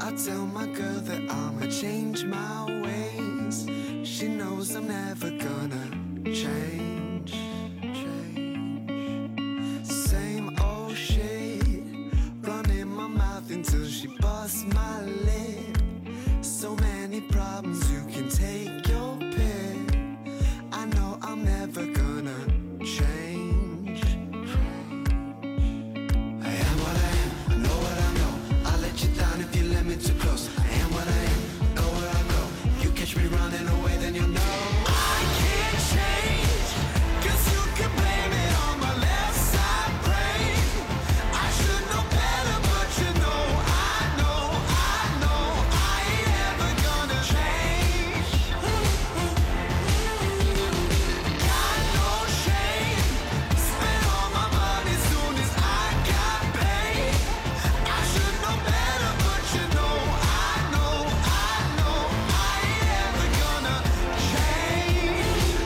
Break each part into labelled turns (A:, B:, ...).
A: I tell my girl that I'ma change my ways. She knows I'm never gonna change. Same old shit, running my mouth until she busts my lip. So many problems, you can take your pick. I know I'm never gonna change. I am what I am, I know what I know. I'll let you down if you let me too close. I am what I am, know where I go. You catch me running away, then you'll know I can't change, 'cause you can blame it on my left side brain. I should know better, but you know I ain't ever gonna change. Got no shame, spent all my money soon as I got paid. I should know better, but you know I ain't ever gonna change.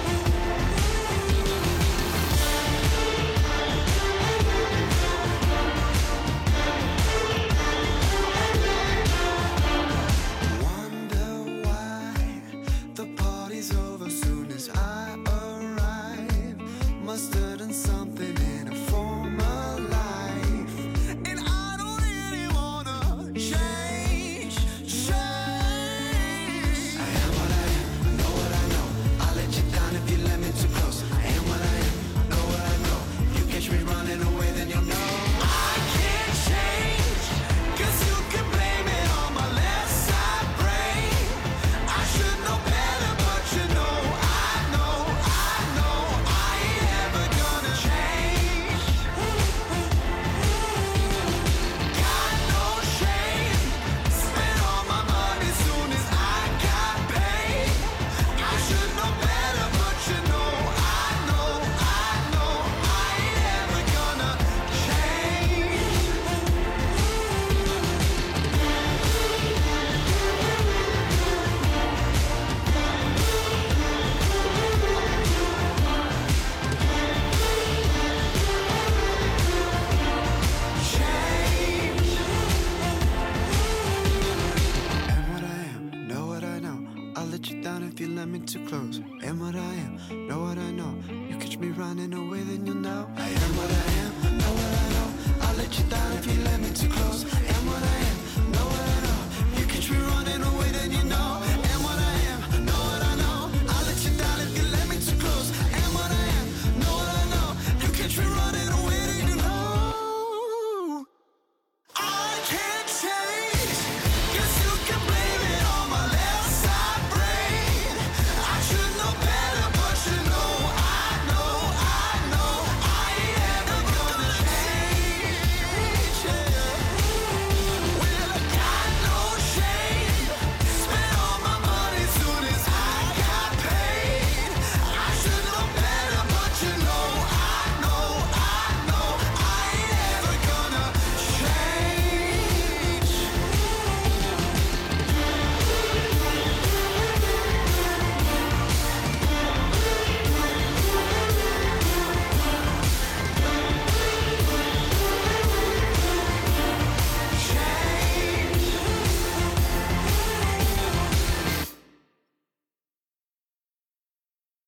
A: Wonder why the party's over soon as I arrive. Must have done something in a former life, and I don't really wanna change. I am what I am, I know what I know. I'll let you down if you let me too close. I am what I am, know what I know. You catch me running away, then you'll know I can't change, 'cause you can blame it on my left side brain. I should know better, but you know I ain't ever gonna change. Got no shame, spent all my money soon as I got paid. I should know better, but you know I ain't ever gonna change. Change. Am what I am, know what I know. I'll let you down if you let me too close. Am what I am, know what I know. You catch me running away, then you'll know I am what I am, know what I know. I'll let you down if you let me too close.